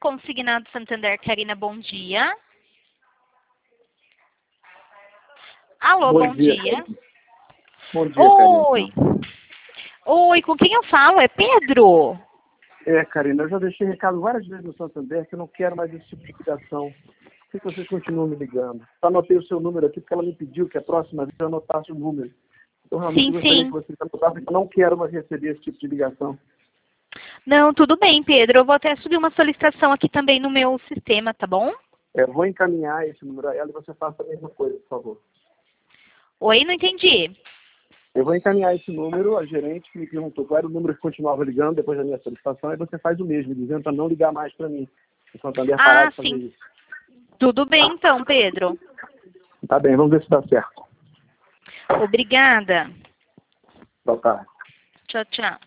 Consignado Santander, Karina, bom dia. Alô, bom dia. Bom dia, Oi. Karina. Oi, com quem eu falo? É Pedro? Karina, eu já deixei recado várias vezes no Santander que eu não quero mais esse tipo de ligação. Por que vocês continuam me ligando? Só anotei o seu número aqui porque ela me pediu que a próxima vez eu anotasse o número. Então, realmente, eu gostaria que vocês anotassem que eu não quero mais receber esse tipo de ligação. Não, tudo bem, Pedro. Eu vou até subir uma solicitação aqui também no meu sistema, tá bom? Eu vou encaminhar esse número a ela e você faça a mesma coisa, por favor. Oi, não entendi. Eu vou encaminhar esse número a gerente que me perguntou qual era o número que continuava ligando depois da minha solicitação e você faz o mesmo, dizendo para não ligar mais para mim. O Santander parar de fazer sim. isso. Tudo bem, então, Pedro. Tá bem, vamos ver se dá certo. Obrigada. Boa tarde. Tchau, tchau.